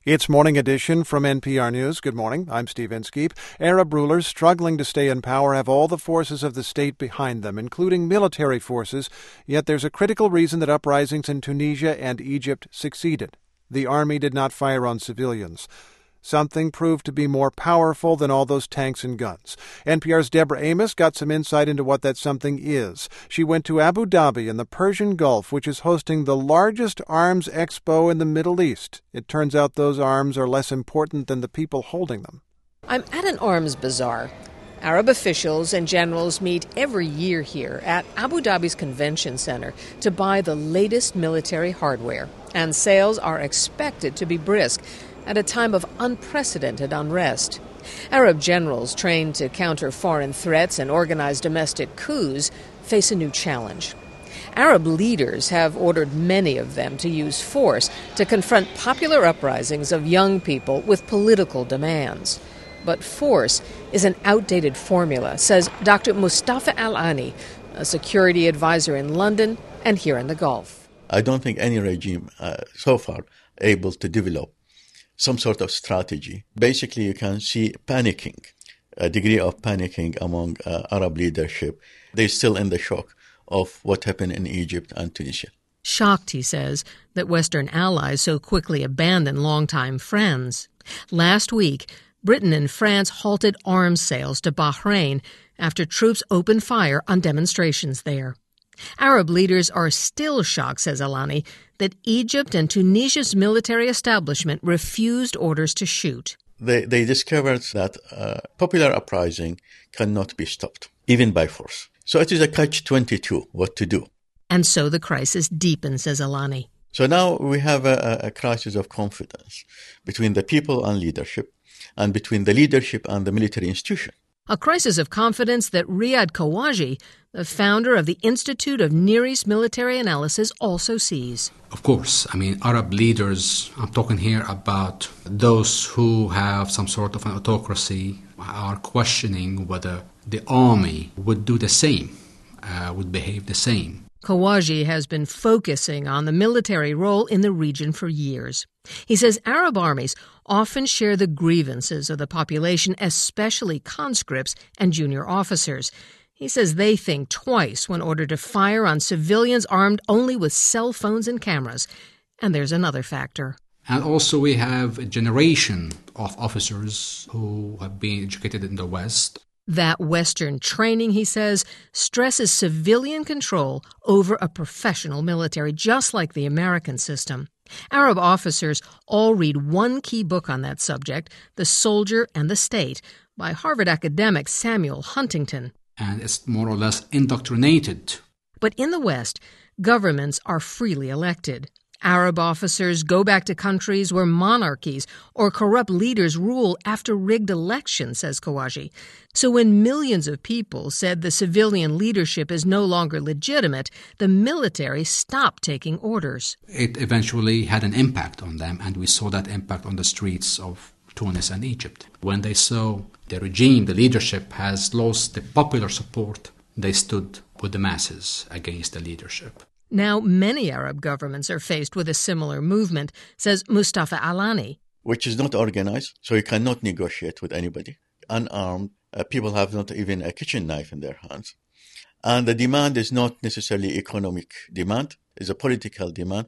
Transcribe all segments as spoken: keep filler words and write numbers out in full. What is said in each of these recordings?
It's Morning Edition from N P R News. Good morning. I'm Steve Inskeep. Arab rulers struggling to stay in power have all the forces of the state behind them, including military forces, yet there's a critical reason that uprisings in Tunisia and Egypt succeeded. The army did not fire on civilians. Something proved to be more powerful than all those tanks and guns. N P R's Deborah Amos got some insight into what that something is. She went to Abu Dhabi in the Persian Gulf, which is hosting the largest arms expo in the Middle East. It turns out those arms are less important than the people holding them. I'm at an arms bazaar. Arab officials and generals meet every year here at Abu Dhabi's convention center to buy the latest military hardware. And sales are expected to be brisk at a time of unprecedented unrest. Arab generals trained to counter foreign threats and organize domestic coups face a new challenge. Arab leaders have ordered many of them to use force to confront popular uprisings of young people with political demands. But force is an outdated formula, says Doctor Mustafa Al-Ani, a security advisor in London and here in the Gulf. I don't think any regime uh, so far able to develop some sort of strategy. Basically, you can see panicking, a degree of panicking among uh, Arab leadership. They're still in the shock of what happened in Egypt and Tunisia. Shocked, he says, that Western allies so quickly abandon longtime friends. Last week, Britain and France halted arms sales to Bahrain after troops opened fire on demonstrations there. Arab leaders are still shocked, says Alani, that Egypt and Tunisia's military establishment refused orders to shoot. They, they discovered that uh, popular uprising cannot be stopped, even by force. So it is a catch twenty-two, what to do. And so the crisis deepens, says Alani. So now we have a, a crisis of confidence between the people and leadership, and between the leadership and the military institution. A crisis of confidence that Riyad Kawaji, the founder of the Institute of Near East Military Analysis, also sees. Of course, I mean, Arab leaders, I'm talking here about those who have some sort of an autocracy, are questioning whether the army would do the same, uh, would behave the same. Kawaji has been focusing on the military role in the region for years. He says Arab armies often share the grievances of the population, especially conscripts and junior officers. He says they think twice when ordered to fire on civilians armed only with cell phones and cameras. And there's another factor. And also we have a generation of officers who have been educated in the West. That Western training, he says, stresses civilian control over a professional military, just like the American system. Arab officers all read one key book on that subject, The Soldier and the State, by Harvard academic Samuel Huntington. And it's more or less indoctrinated. But in the West, governments are freely elected. Arab officers go back to countries where monarchies or corrupt leaders rule after rigged elections, says Kawaji. So when millions of people said the civilian leadership is no longer legitimate, the military stopped taking orders. It eventually had an impact on them, and we saw that impact on the streets of Tunis and Egypt. When they saw the regime, the leadership has lost the popular support, they stood with the masses against the leadership. Now, many Arab governments are faced with a similar movement, says Mustafa Alani. Which is not organized, so you cannot negotiate with anybody. Unarmed, uh, people have not even a kitchen knife in their hands. And the demand is not necessarily economic demand, it's a political demand.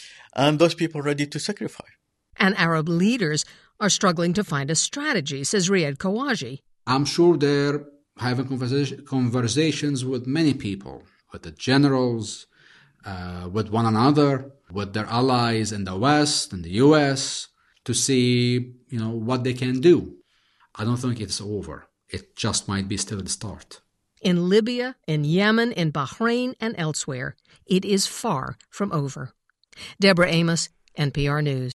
And those people are ready to sacrifice. And Arab leaders are struggling to find a strategy, says Riyad Kawaji. I'm sure they're having conversa- conversations with many people, with the generals, Uh, with one another, with their allies in the West and the U S, to see, you know, what they can do. I don't think it's over. It just might be still the start. In Libya, in Yemen, in Bahrain, and elsewhere, it is far from over. Deborah Amos, N P R News.